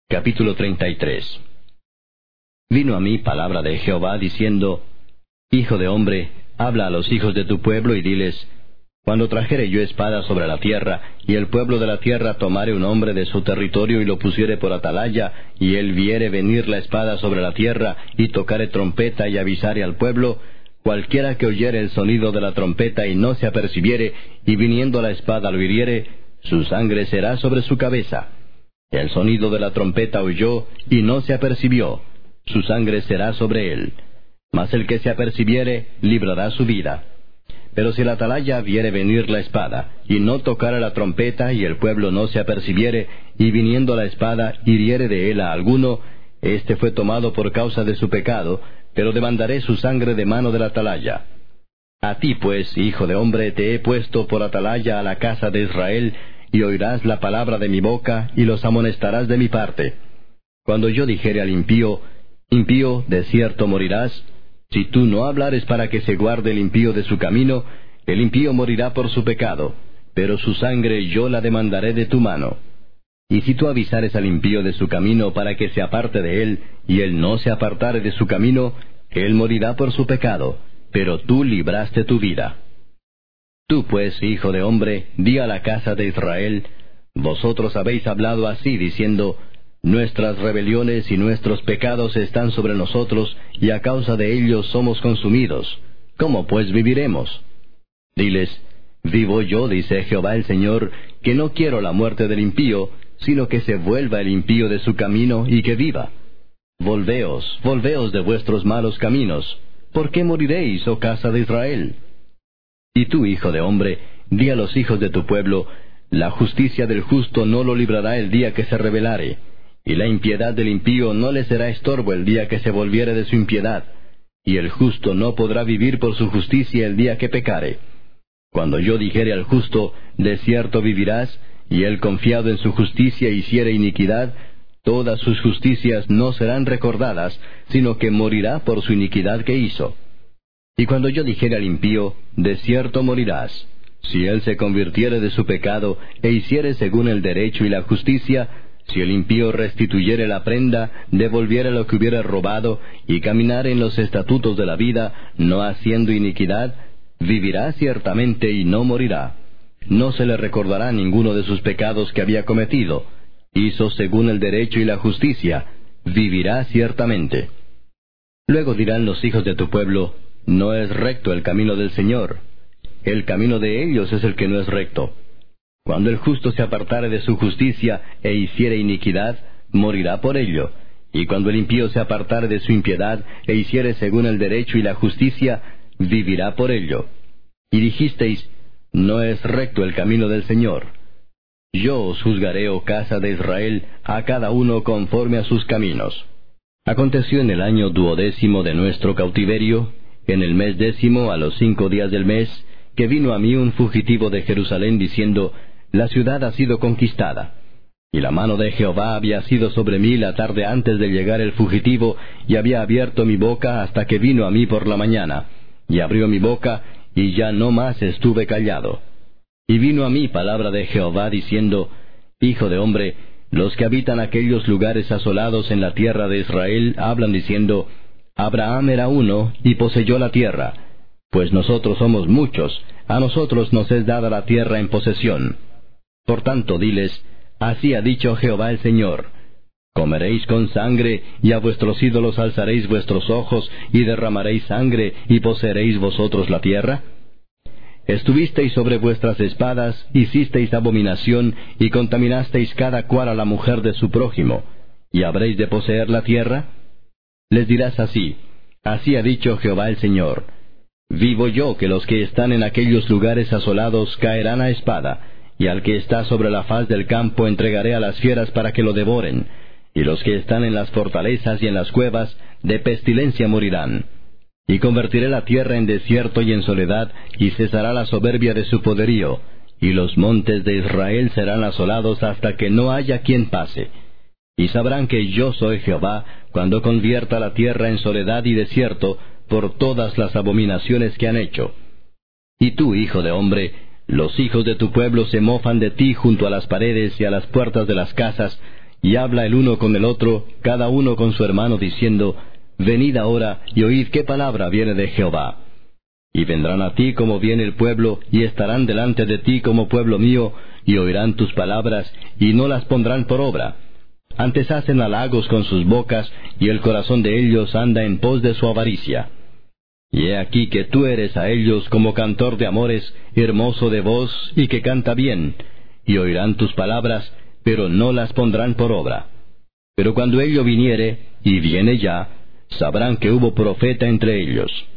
Capítulo 33. Vino a mí palabra de Jehová, diciendo: Hijo de hombre, habla a los hijos de tu pueblo, y diles: Cuando trajere yo espada sobre la tierra, y el pueblo de la tierra tomare un hombre de su territorio, y lo pusiere por atalaya, y él viere venir la espada sobre la tierra, y tocare trompeta, y avisare al pueblo, cualquiera que oyere el sonido de la trompeta, y no se apercibiere, y viniendo la espada lo hiriere, su sangre será sobre su cabeza. El sonido de la trompeta oyó, y no se apercibió, su sangre será sobre él. Mas el que se apercibiere, librará su vida. Pero si el atalaya viere venir la espada, y no tocare la trompeta, y el pueblo no se apercibiere, y viniendo la espada hiriere de él a alguno, éste fue tomado por causa de su pecado, pero demandaré su sangre de mano del atalaya. A ti pues, hijo de hombre, te he puesto por atalaya a la casa de Israel, y oirás la palabra de mi boca, y los amonestarás de mi parte. Cuando yo dijere al impío: Impío, de cierto morirás, si tú no hablares para que se guarde el impío de su camino, el impío morirá por su pecado, pero su sangre yo la demandaré de tu mano. Y si tú avisares al impío de su camino para que se aparte de él, y él no se apartare de su camino, él morirá por su pecado, pero tú libraste tu vida. Tú pues, hijo de hombre, di a la casa de Israel: Vosotros habéis hablado así, diciendo: Nuestras rebeliones y nuestros pecados están sobre nosotros, y a causa de ellos somos consumidos. ¿Cómo pues viviremos? Diles: Vivo yo, dice Jehová el Señor, que no quiero la muerte del impío, sino que se vuelva el impío de su camino, y que viva. Volveos, volveos de vuestros malos caminos. ¿Por qué moriréis, oh casa de Israel? Y tú, hijo de hombre, di a los hijos de tu pueblo: La justicia del justo no lo librará el día que se rebelare, y la impiedad del impío no le será estorbo el día que se volviere de su impiedad, y el justo no podrá vivir por su justicia el día que pecare. Cuando yo dijere al justo: De cierto vivirás, y él confiado en su justicia hiciere iniquidad, todas sus justicias no serán recordadas, sino que morirá por su iniquidad que hizo. Y cuando yo dijere al impío: De cierto morirás, si él se convirtiere de su pecado, e hiciere según el derecho y la justicia, si el impío restituyere la prenda, devolviere lo que hubiere robado, y caminare en los estatutos de la vida, no haciendo iniquidad, vivirá ciertamente y no morirá. No se le recordará ninguno de sus pecados que había cometido. Hizo según el derecho y la justicia, vivirá ciertamente. Luego dirán los hijos de tu pueblo: No es recto el camino del Señor. El camino de ellos es el que no es recto. Cuando el justo se apartare de su justicia e hiciere iniquidad, morirá por ello. Y cuando el impío se apartare de su impiedad e hiciere según el derecho y la justicia, vivirá por ello. Y dijisteis: No es recto el camino del Señor. Yo os juzgaré, oh casa de Israel, a cada uno conforme a sus caminos. Aconteció en el año 12º de nuestro cautiverio, en el mes 10, a los 5 días del mes, que vino a mí un fugitivo de Jerusalén, diciendo: La ciudad ha sido conquistada. Y la mano de Jehová había sido sobre mí la tarde antes de llegar el fugitivo, y había abierto mi boca hasta que vino a mí por la mañana. Y abrió mi boca, y ya no más estuve callado. Y vino a mí palabra de Jehová, diciendo: Hijo de hombre, los que habitan aquellos lugares asolados en la tierra de Israel hablan diciendo: Abraham era uno, y poseyó la tierra. Pues nosotros somos muchos, a nosotros nos es dada la tierra en posesión. Por tanto, diles: Así ha dicho Jehová el Señor: ¿Comeréis con sangre, y a vuestros ídolos alzaréis vuestros ojos, y derramaréis sangre, y poseeréis vosotros la tierra? Estuvisteis sobre vuestras espadas, hicisteis abominación, y contaminasteis cada cual a la mujer de su prójimo, ¿y habréis de poseer la tierra? Les dirás así: Así ha dicho Jehová el Señor: Vivo yo que los que están en aquellos lugares asolados caerán a espada, y al que está sobre la faz del campo entregaré a las fieras para que lo devoren, y los que están en las fortalezas y en las cuevas de pestilencia morirán. Y convertiré la tierra en desierto y en soledad, y cesará la soberbia de su poderío, y los montes de Israel serán asolados hasta que no haya quien pase. Y sabrán que yo soy Jehová, cuando convierta la tierra en soledad y desierto, por todas las abominaciones que han hecho. Y tú, hijo de hombre, los hijos de tu pueblo se mofan de ti junto a las paredes y a las puertas de las casas, y habla el uno con el otro, cada uno con su hermano, diciendo, Venid ahora, y oíd qué palabra viene de Jehová. Y vendrán a ti como viene el pueblo, y estarán delante de ti como pueblo mío, y oirán tus palabras, y no las pondrán por obra. Antes hacen halagos con sus bocas, y el corazón de ellos anda en pos de su avaricia. Y he aquí que tú eres a ellos como cantor de amores, hermoso de voz, y que canta bien, y oirán tus palabras, pero no las pondrán por obra. Pero cuando ello viniere, y viene ya, sabrán que hubo profeta entre ellos.